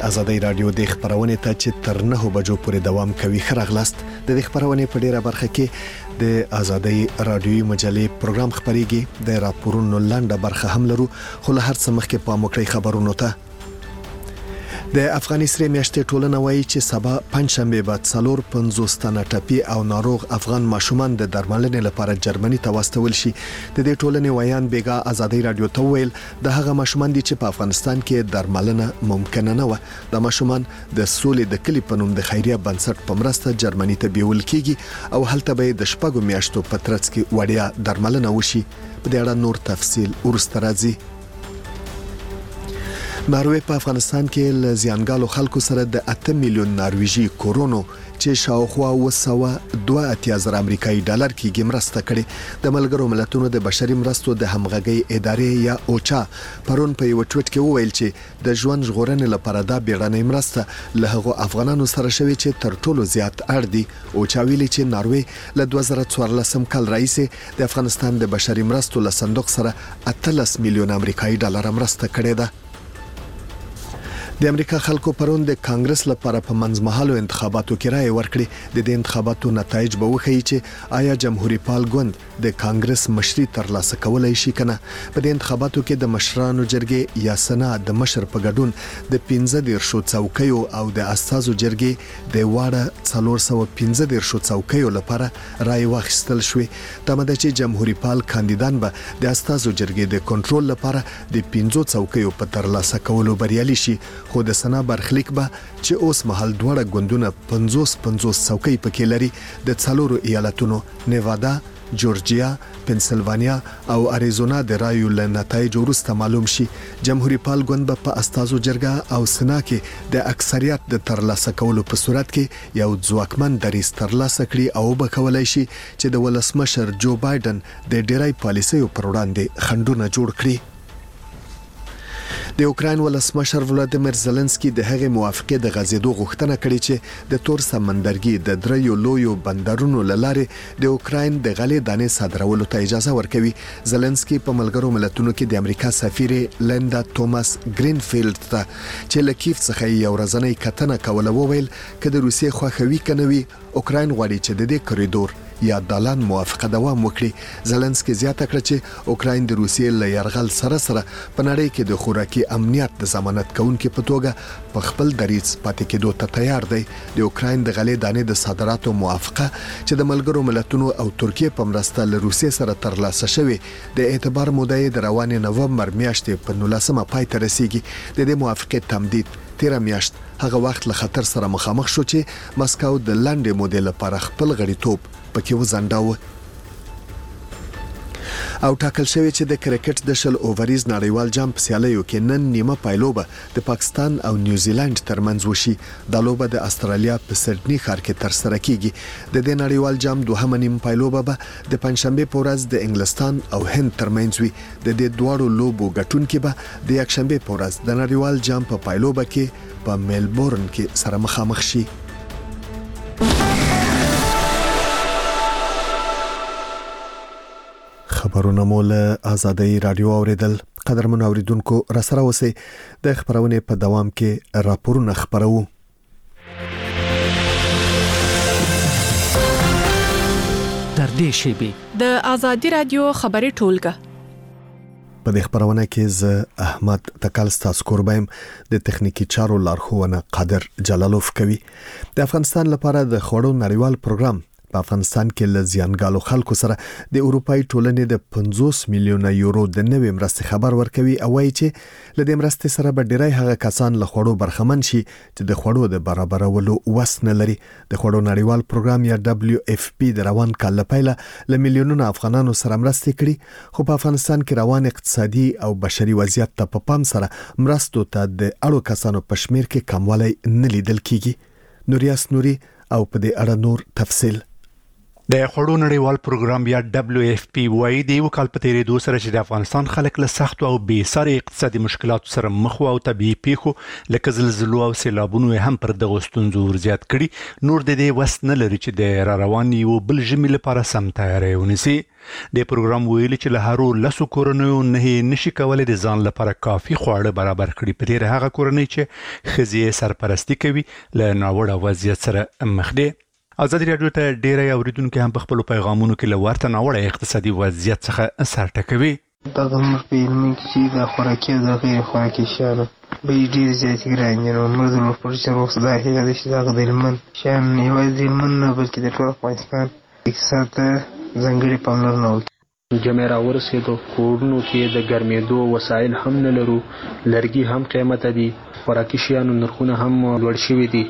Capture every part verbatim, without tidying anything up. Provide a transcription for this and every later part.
آزادۍ رادیو د خبرونه ته چې تر نه بجو پورې دوام کوي. خراغلاست د دې خبرونه په ډیره برخه کې د آزادۍ رادیوي مجلې پروګرام خبريږي. د راپورونو لاندې برخه هم لرو، خو له هر څه مخکې په موکړی خبرونو ته د افغانستان میاشتې ټولنه وایي چې سبا پنځشنبه بعد څلور پنځوس تنه ټپي او ناروغ افغان ماشومان د درملنې لپاره جرمني ته واستول شي. د دې ټولنې ویان بیګا آزادۍ رادیو ته ویل د هغه ماشومان دي چې په افغانستان کې درملنه ممکن نه و. د ماشومان د سولې د کلی په نوم د خیریه بنسټ په مرسته جرمني ته بیول کیږي او هلته به د شپږو میاشتو په ترڅ کې وړیا درملنه وشي. په دې اړه نور تفصیل ورسته راځي. ناروې په افغانستان کې ل زیانګالو خلکو سره د اته میلیون نارویجی کورونو چې شاوخوا وسوه دوه اتیا زره امریکایي ډالر کېږي مرسته کړې. د ملګرو ملتونو د بشري مرستو د همغږي ادارې یا اوچا پرون په یو ټویټ کې وویل چې د ژوند ژغورنې لپاره دا بیړنۍ مرسته له هغو افغانانو سره شوي چې تر ټولو زیات اړ دي. اوچا ویلي چې ناروې له دوه زره څوارلسم کال راهیسې د افغانستان د بشري مرستو له صندوق سره اتلس میلیون امریکایي ډالر مرسته کړې ده. د امریکا خلکو پرون د کانګرس لپاره په منځمهالو انتخاباتو کې رائے ورکړي. د دې انتخاباتو نتایج به وښیي چې آیا جمهوریت پال ګوند د کانګرس مشري ترلاسه کولای شي کنه. په دې انتخاباتو کې د مشرانو جرګې یا سنا د مشر په ګډون د پنځه دیرشو څوکیو او د استازو جرګې د واړه څلور سوه پنځه دیرشو څوکیو لپاره رائے واخیستل شوې. تمه ده چې جمهوریت پال کاندیدان به د استازو جرګې د کنټرول لپاره د پنځو څوکیو په ترلاسه کولو بریالي شي. خو د سنا برخلیک به چې اوس مهال دوړه ګوندونه پنځوس پنځوس څوکۍ پکې لري د څلورو ایالتونو نیوادا، جورجیا، پنسلوانیا او اریزونا د رایو له نتایج وروسته معلوم شي. جمهوریت پال ګوند به په استازو جرګه او سنا کې د اکثریت د ترلاسه کولو په صورت کې یو ځواکمن دریځ ترلاسه کړي او به کولای شي چې د ولسمشر جو بایدن د ډیری پالیسیو پر وړاندې خنډونه جوړ کړي. د اوکراین ولسمشر ولادیمیر زيلنسکي د هغې موافقه د غزیدو غوښتنه کړې چې د تور سمندرګي د دریو لویو بندرونو لاره د اوکراین د غلې دانې صادرولو ته اجازه ورکوي. زيلنسکي په ملګرو ملتونو کې د امریکا سفیر لیندا توماس گرینفیلد ته چې لکیف څخه یو ورځنۍ کتنه کوله وویل چې د روسیې خوښوي کنوي اوکراین غواړي چې د دې کوریډور یا دالان موافقه دوام وکړي. زيلنسکي زیاته کړه چې اوکراین د روسیې له یرغل سره سره په نړۍ کې د خوراکي امنیت د ضمانت کوونکو په توګه په خپل دریځ پاتې کېدو ته تیار دی. د اوکراین د غلې دانې د صادراتو موافقه چې د ملګرو ملتونو او ترکیه په مرسته له روسیې سره ترلاسه شوې د اعتبار موده د روانې نومبر میاشتې په نولسمه پای ته رسیږي. د دې موافقې تمدید تیر میاشت هغه وخت له خطر سره مخامخ شو چې مسکو د لاندې مودې لپاره خپل غړیتوب پکې وزنداوه او ټاکل شوی چې د کرکټ د شل اووریز نړیوال جام په سیالیو کې نن نیمه پایلوبه د پاکستان او نیوزیلند ترمنځ وشي. د لوبه د استرالیا په سډنی ښار کې تر سره کیږي. د دې نړیوال جام دوهمه نیمه پایلوبه به د پنځشنبه په ورځ د انګلستان او هند ترمنځ وي. د دې دواړو لوبو ګټونکي به د یکشنبه په ورځ د نړیوال جام په پایلوبه کې په میلبورن کې سره مخامخ شي. خبرونه مول آزادۍ رادیو اوریدل. قدرمن اوریدونکو را سره اوسئ. د خبرونه په دوام کې راپورونه خبرو. در دې شیبه د آزادۍ رادیو خبري ټولګه په دې خبرونه کې ز احمد تکل ستاسو قربایم د تخنیکی چارو لارښوونه قادر جلالوف کوي. د افغانستان لپاره د خوړو نړیوال پروګرام په افغانستان کې ل زیانګالو خلکو سره د اروپای ټولنې د پنځوس میلیونه یورو د نوې مرستې خبر ورکوي او وايي چې ل دې مرستې سره به ډیری هغه کسان له خوړو برخمن شي چې د خوړو د برابرولو وس نه لري. د خوړو نړیوال پروګرام یا دبليو اف پی د روان کال لپاره ل میلیونونو افغانانو سره مرستې کړي، خو په افغانستان کې روان اقتصادي او بشري وضعیت ته په پام سره مرستو ته د اړو کسانو په شمیر کې کموالی نه لیدل کیږي. نوریاس نوري او په دې اړه نور تفصیل. د خوړو نړیوال پروګرام یا دبليو اف پی وايي د یو کال په تیریدو سره چې د افغانستان خلک له سخت او بې ساري اقتصادي مشکلاتو سره مخ او طبيعي پیښو لکه زلزلو او سیلابونو هم پر دغه ستونزو ورزيات کړي، نور د دې وس نه لري چې د را روان یو بل ژمي لپاره سم تیاری ونیسي. د پروګرام ویلي چې له هرو لسو کورنیو نه نشي کولای د ځان لپاره کافي خواړه برابر کړي، په ډېر هغه کورنۍ چې ښځې سرپرستی کوي له ناوړه وضعیت سره مخ دي. ازادي راډیو ته ډیری اوریدونکو هم په خپل پیغامونو کې له ورته ناوړه اقتصادي وضعیت څخه سر ټکوي. دغه مخ په علمي کې چې د خوراکي او د غیر خوراکي شیانو بیې ډېرې زیاتې ګرانې دي، نو موږ د پروډوسر وخت دا هیله ده چې دغه د هلمند شیان یوازې د هلمند نه بلکې د ټول افغانستان اقتصاد ته ځانګړې پاملرنه وکړي. جمع را ورسېدو، کورونو کې د ګرمېدو وسایل هم نه لرو، لرګي هم قیمته دي، خوراکي شیانو نرخونه هم لوړ شوي دي،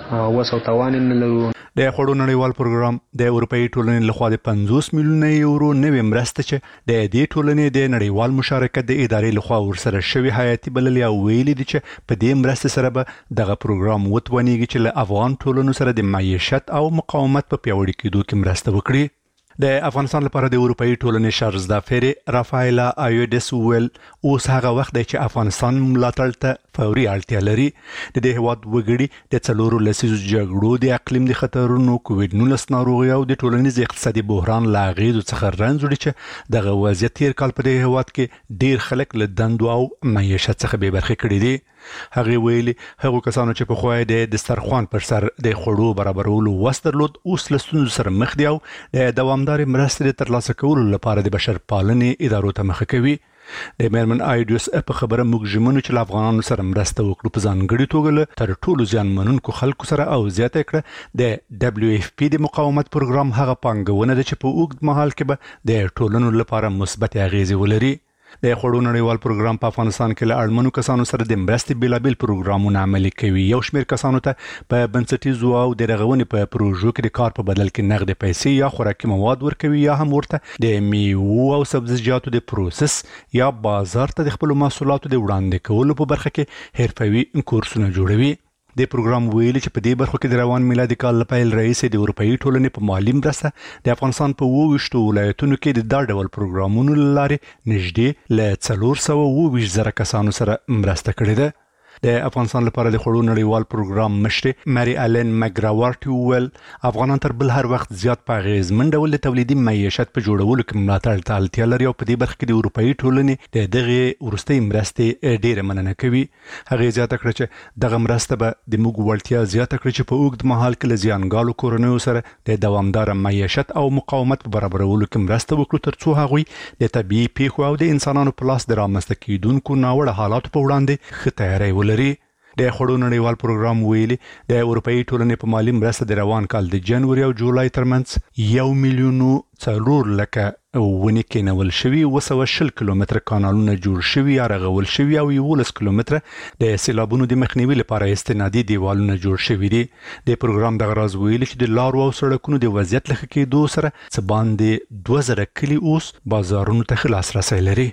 وس او توان نه لرو. د خوړو نړیوال پروګرام د اروپאי ټولنې لخوا د پنځوس میلیونه یورو نوې مرسته چې د دې ټولنې د نړیوال مشارکت د ادارې لخوا ورسره شوی حیاتي بللې او ویلي دي چې په دې مرسته سره به دغه پروګرام وتوانیږي چې له افغان ټولنو سره د معیشت او مقاومت په پیاوړي کېدو کې مرسته وکړي. د افغانستان لپاره د اروپאי ټولنې شارزدافری رافایلا ایودس ویل اوس هغه وخت دی چې افغانستان ملاتړ ته فوري اړتیا لري. د دې هیواد وګړي د څلورو لسیزو جګړو، د اقلیم د خطرونو، کووډ نولس ناروغي او د ټولنیز اقتصادي بحران له اغېزو څخه رنځ وړي چې دغه وضعیت تیر کال په دې هیواد کې ډیر خلک له دندو او معیشت څخه بې برخې کړي دي. هغه ویلي هغه کسانو چې په خوای د دسترخوان پر سر د خوړو برابرولو وس درلود اوس له ستونزو سره مخ دي او د دوامدار مرستې ترلاسه کولو لپاره د بشر پالنې ادارو ته مخه کوي. د میرمن ایډیوس په خبره موږ ژمنو چې افغانانو سره مرسته وکړو، په ځانګړي توګه له تر ټولو زیان منونکو خلکو سره، او زیاته کړه د دبليو اف پی د مقاومت پروګرام هغه پانګونه ده چې په اوږد مهال کې به د ټولنو لپاره مثبت اغیزې ولري. د خوړو نړیوال پروګرام په افغانستان کې له اړمنو کسانو سره د مرستې بیلابیل پروګرامونه عملي کوي. یو شمېر کسانو ته په بنسټیزو او د رغونې په پروژو کې د کار په بدل کې نغدې پیسې یا خوراکي مواد ورکوي، یا هم ورته د میوو او سبزیجاتو د پروسس یا بازار ته د خپلو محصولاتو د وړاندې کولو په برخه کې حرفوي کورسونه جوړوي. د پروګرام ویلي چې په دې برخو کې د روان میلادي کال له پیل راهیسې د اروپאי ټولنې په مالي مرسته د افغانستان په اووه ویشتو ولایتونو کې د دا ډول پروګرامونو له لارې نږدې له څلور سوه اووه ویشت زره کسانو سره مرسته کړې ده. د افغانستان لپاره د خوړو نړیوال پروګرام مشر ماري الن مګراورټ ویل افغانان تر بل هر وخت زیات په اغیزمن ډول د تولیدي معیشت په جوړولو کې ملاتړ ته اړتیا لري او په دې برخه کې د اروپאי ټولنې د دغه وروستۍ مرستې ډېره مننه کوي. هغه زیاته کړه چې دغه مرسته به د موږ وړتیا زیاته کړي چې په اوږد مهال کې له زیانګالو کورنیو سره د دوامدار معیشت او مقاومت په برابرولو کې مرسته وکړو، ترڅو هغوی د طبيعي پیښو او د انسانانو په لاس د رامنځته کېدونکو ناوړه حالاتو په وړاندې ښه تیاری ولري. د خوړو نړیوال پروګرام ویلي د اروپאי ټولنې په مالي مرسته د روان کال د جنوري او جولای ترمنځ یو میلیون څلور لکه ونې کېنول شوي، اوه سوه شل کیلومتره کانالونه جوړ شوي یا رغول شوي او یولس کیلومتره د سیلابونو د مخنیوي لپاره استنادي دیوالونه جوړ شوي دي. د پروګرام دغه راز ویلي چې د لارو او سړکونو د وضعیت له ښه کېدو سره څه باندې دوه زره کلي اوس بازارونو ته ښه لاسرسی لري.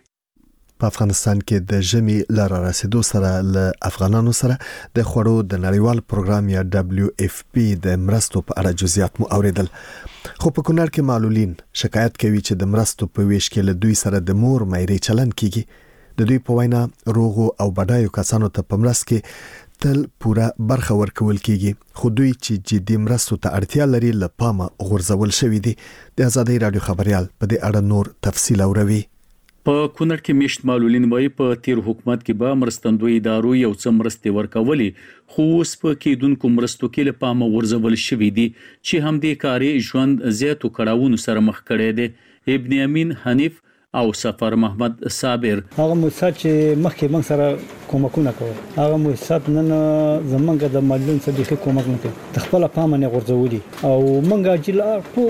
په افغانستان کې د ژمي لار رسیدو سره له افغانانو سره د خوړو د نړیوال پروګرام یا دبليو اف پی د مرستو په اړه جزئیات مو اوریدل. خو په کونړ کې معلولین شکایت کوي چې د مرستو په ویش کې له دوی سره د مور مېرې چلن کیږي. د دوی په وینا روغو او بډایو کسانو ته په مرست کې تل پوره برخه ورکول کیږي، خو دوی چې جدي مرستو ته اړتیا لري له پامه غورځول شوی دي. د ازادي رادیو خبريال په دې اړه نور تفصیل اوروي. په کونړ کې میشت معلولین وایي په تیر حکومت کې به مرستندوی ادارو یو څه مرستې ورکولې، خو اوس په کېدونکو مرستو کې له پامه غورځول شوي دي چې هم دې کاري ژوند زیاتو کړاوونو سره مخ کړی دی. ابن امین حنیف او سفر محمد صابر هغه موسسات چې مخکې موږ سره کومکونه کوي، هغه موسسات نن زمونږ د معلولین سره د کومک نه کوي، د خپل پامه نه غورځولي او موږ اجل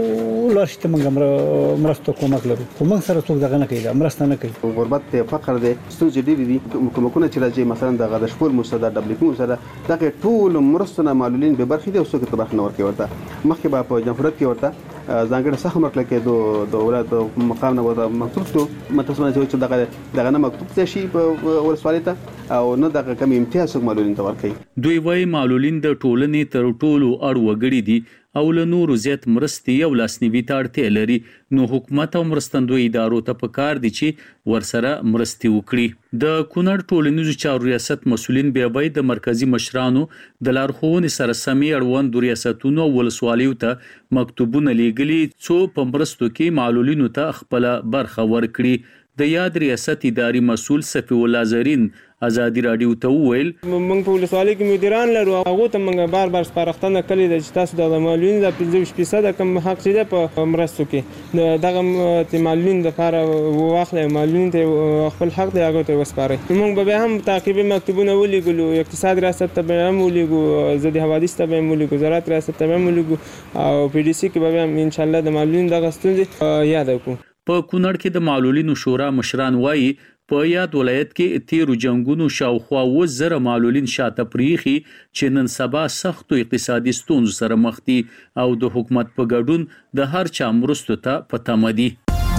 ټول شته موږ مرستو کومک لرو، خو موږ سره څوک دغه نه کوي، مرسته نه کوي. غربت فقر دي ستونزې ډېرې دي. کومکونه چې راځي مثلا د غدشپور موسسه د دبليو سره دغه ټول مرستونه معلولین به برخې دي او څوک ته برخه نه ورکوي. ورته مخکې به په جمهوریت کې ورته ځانګړي سخت مرکله کې د ولایت مقام نه وته مکتوب شو متصمنه چې دغه دغه نه مکتوب څه شي په ولسوالۍ ته او نه دغه کم امتیاز معلولین ته ورکوي. دوی وايي معلولین د ټولنې تر ټولو اړ وګړي دي او له نورو زیات مرستې او لاسنیوي ته اړتیا لري، نو حکومت او مرستندوی ادارو ته پکار دي چې ورسره مرستې وکړي. د کونړ ټولنیزو چارو ریاست مسولین بیا به د مرکزی مشرانو د لارښوونې سره سمې اړوند ریاستونو او ولسوالیو ته مکتوبونه لیږلي څو په مرستو کې معلولینو ته خپل برخه ورکړي. د یاد ریاست اداري مسول صفی الله زرین ازادي رادیو ته وویل موږ په ولسوالۍ کې مدیران لرو، هغه ته موږ بار بار سپارښتنه کړې ده چې تاسو د معلولینو د پنځه فیصد کم حق شته په مرستو کې دغه د معلولینو لپاره واخلې، معلولینو ته خپل حق دی هغه ته وسپارئ. موږ به هم تعقیبي مکتوبونه ولیږو، اقتصاد ریاست ته به هم ولیږو، ضد حوادث ته به هم ولیږو، زراعت ریاست ته به هم ولیږو او پی ډي سي کې به هم ان شاء الله د معلولینو دغه ستونزې یاد وکړو. په کونړ کې د معلولینو شورا مشران وایي په یاد ولایت کې تیرو جنگونو شاوخوا و زره معلولین شاته پریخي چې نن سبا سختو اقتصادي ستونزو سره مخ دي او د حکومت په ګډون د هر چا مرستو ته په تمه دي.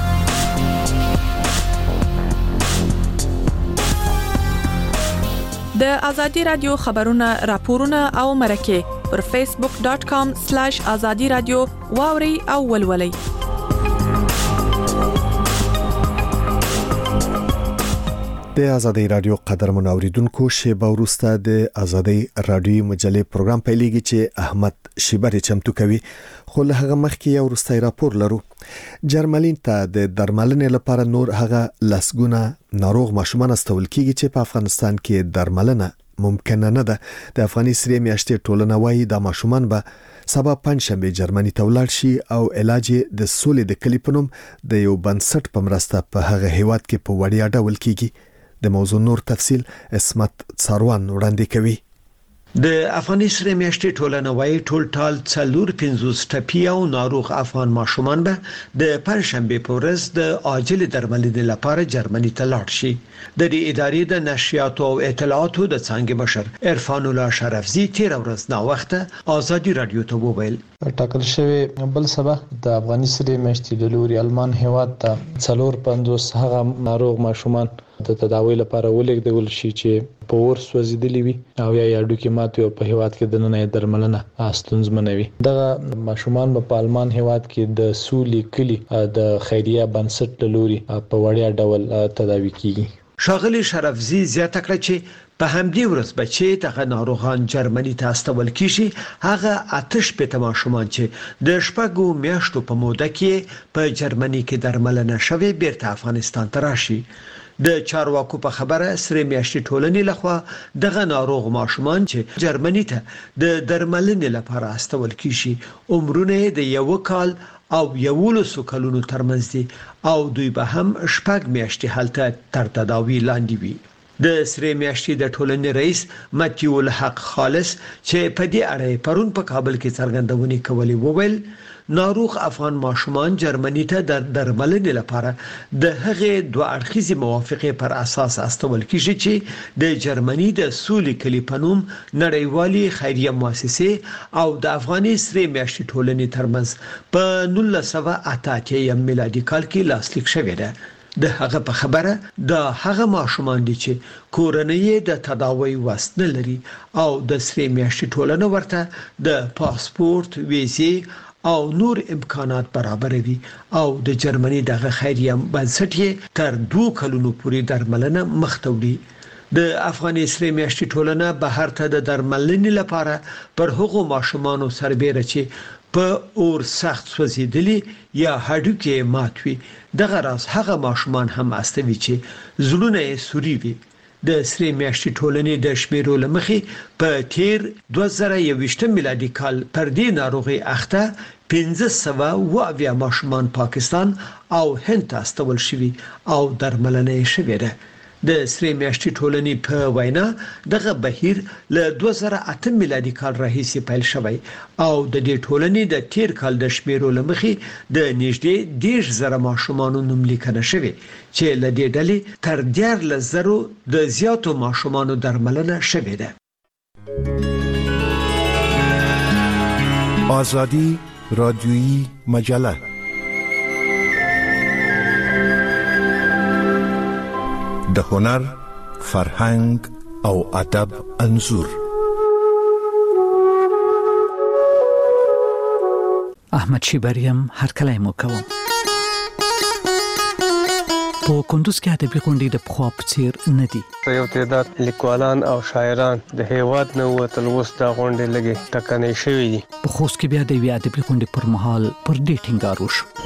د ازادي رادیو خبرونه، راپورونه او مرکه پر فیسبوک ډاٹ کام سلیش ازادي رادیو واوري او ولولئ. د ازادي رادیو قدرمن اوریدونکو، شیبه وروسته د ازادي رادیو مجلې پروګرام پیلېږي چې احمد شیبری چمتو کوي. خو له هغه مخکې یو وروستی راپور لرو. جرمنین ته د درملنې لپاره نور هغه لسګونه ناروغ ماشومان استول کیږي چې په افغانستان کې درملنه ممکن نه ده. د افغاني سری میاشتې ټولنه وايي د ماشومان به سبا پنځشنبه جرمني ته ولاړ شي او علاج د سولې د کلی په نوم د یو بنسټ په مرسته په هغه هیواد کې په وړیا ډول کیږي. د موضوع نور تفصيل اسمت څاروان وړاندې کوي. د افغاني سره میاشتې ټولنه وايي ټول ټال څلور پنځوس ټپي او ناروغ افغان ماشومان به د پنځشنبه په ورځ د عاجل درملنې لپاره جرمني ته لاړ شي. د دې ادارې د نشریاتو او اطلاعاتو د څنګه مشر عرفان الله شرفزی تیر ورځ نا وخته ازادي رادیو ته وویل ټاکل شوی بل سبا د افغاني سره میاشتې د لوري المان هیواد ته څلور پنځوس هغه ناروغ ماشومان د تداوی لپاره ولېږدول شي چې په ور سوځیدلی وي او یا یادو کې ماته په هیواد کې د نن درملنه ستونزمنوي. دغه ماشومان په آلمان هیواد کې د سولې کلی د خیریه بنسټ لوري په وړیا ډول تداوی کیږي. شاغلی شرفزی زیاته کړه چې په همدې ورځ بچي دغه ناروغان جرمني ته استول کیږي. هغه آتش په ماشومان چې د شپږو میاشتو په موده کې په جرمني کې درملنه شوي بیرته افغانستان ته راشي. د چارواکو په خبره سره میاشتې ټولنې لخوا دغه ناروغ ماشومان چې جرمني ته د درملنې لپاره استول کیږي عمرونه د یو کال او یولسو کلونو ترمنځ دي او دوی به هم شپږ میاشتې هلته تر تداوی لاندې وي. د سره میاشتې د ټولنې رئیس متیو الحق خالص چې په دې اړه پرون په کابل کې څرګندونې کولې وویل ناروغ افغان ماشومان جرمني ته د درملنې لپاره د هغې دوه اړخیزې موافقې پر اساس استول کیږي چې د جرمني د سولې کلی په نوم نړیوالي خیریه مؤسسه او د افغاني سره میاشتې ټولنې ترمنځ په نولس سوه اته اتیا میلادي کال کې لاسلیک شوی دی. د هغه په خبره د هغه ماشومان دي چې کورنۍ د تداوی وسن لري او د سره میاشتې ټولنه ورته د پاسپورت، ویزې او نور امکانات برابروي او د جرمني دغه خیریه بنسټ تر دوه کلونو پورې درملنه مخته وړي. د افغاني سره میاشتې ټولنه بهر ته د درملنې لپاره پر هغو ماشومانو سربېره چې په اور سخت سوځیدلی یا هډوکي ماتوي دغه راز هغه ماشومان هم استوي چې زړونه یې سوري وي. د سری میاشتې ټولنې د شمیرو لمخې په تیر دوه زره یوویشت میلادي کال پر دې ناروغي اخته پنځه سوه اووه اویا ماشومان پاکستان او هند ته استول شوي او درملنه یې شوې ده. د سری میاشتې ټولنې په وینا دغه بهیر له دوه زره اته میلادي کال راهیسې پیل شوی او د دې ټولنې د تیر کال د شمیرو لمخې د نږدې دېرش زره ماشومانو نوملیکنه شوی چې له دې ډلې تر دیارلس زرو د زیاتو ماشومانو درملنه شوې ده. آزادی رادیویی مجله د هنر، فرهنګ او ادب انځور احمد شیبریم هر کله مو کوم. په کندوز کې ادبي غونډې د پخوا په څیر نه دي. یو تعداد لیکوالان او شاعران د هیواد نه وتل اوس دا غونډې لګي ټکنۍ شوې دي. په خوست کې بیا د یوې ادبي غونډې پر مهال پر دې ټینګار وشو.